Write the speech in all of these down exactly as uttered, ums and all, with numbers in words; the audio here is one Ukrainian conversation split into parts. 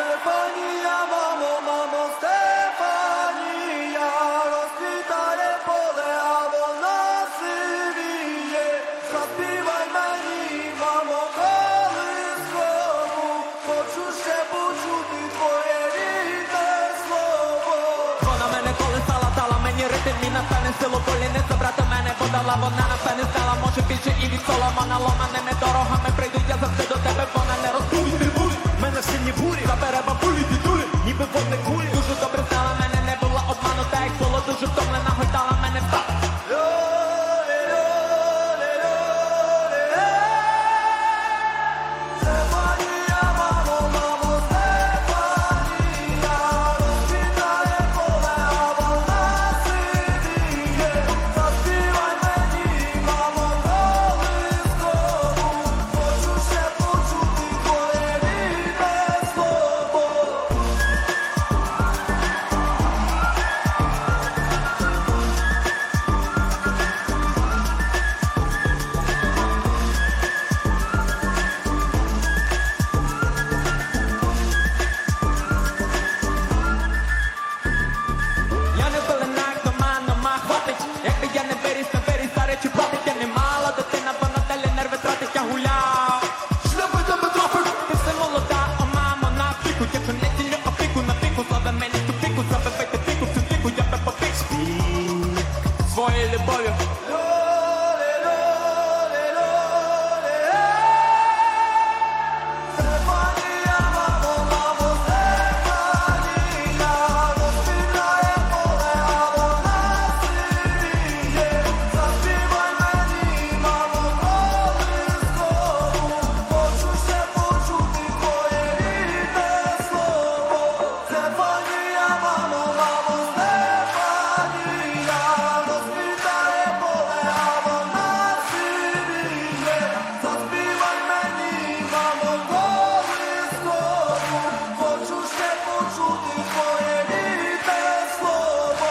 Стефанія, мамо, мамо, Стефанія, розквітає поле, а вона сивіє. Заспівай мені, мамо, колискову, хочу ще почути твоє рідне слово. Вона мене колисала, дала мені ритм, і напевне силу волі не забрати мене подала. Вона напевне стала, може більше і від Соломона. Ломаними дорогами прийду я завжди до тебе, вона не розбудить, не буде. Мене сильні бурі, Забере бабулі, дідулі, ніби водне кулі. дуже добре знала мене, не була обманута, як було дуже втомлена, гойдала мене в так. Стефанія, мамо, мамо, Стефанія, розквітає поле, а вона сивіє. Заспівай мені, мамо, колискову, хочу ще почути твоє рідне слово. Я не в пеленах, дома, дома, хватить. Якби я не виріс, не виріс, за речі платить. Я не мала дитина, вона далі нерви тратить, я гуляв. Шляпи тебе трафик. Ти все молода, о мамо, на піку. Якщо не цілю опіку, на піку, слава мені ту піку. Забивайте піку, всю піку, я би попік. Своєю любов'ю. Стефанія, мамо, мамо, Стефанія, розквітає поле, а вона сивіє. Заспівай мені, мамо, колискову, хочу ще почути твоє рідне слово. Стефанія, мамо, мамо, Стефанія, розквітає поле, а вона сивіє. Заспівай мені, мамо, колискову, хочу ще почути твоє рідне слово.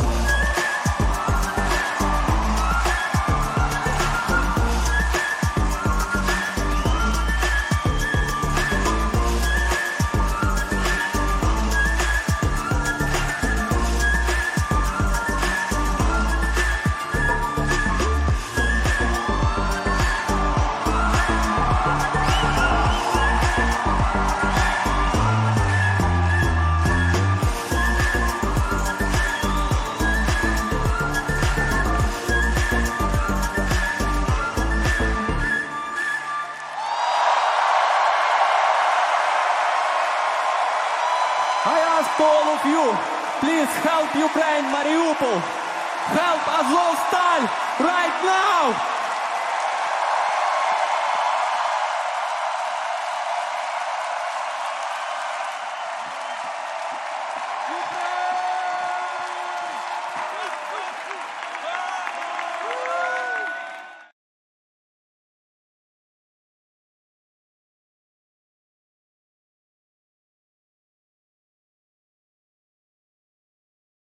I ask all of you, please help Ukraine, Mariupol. Help Azovstal right now.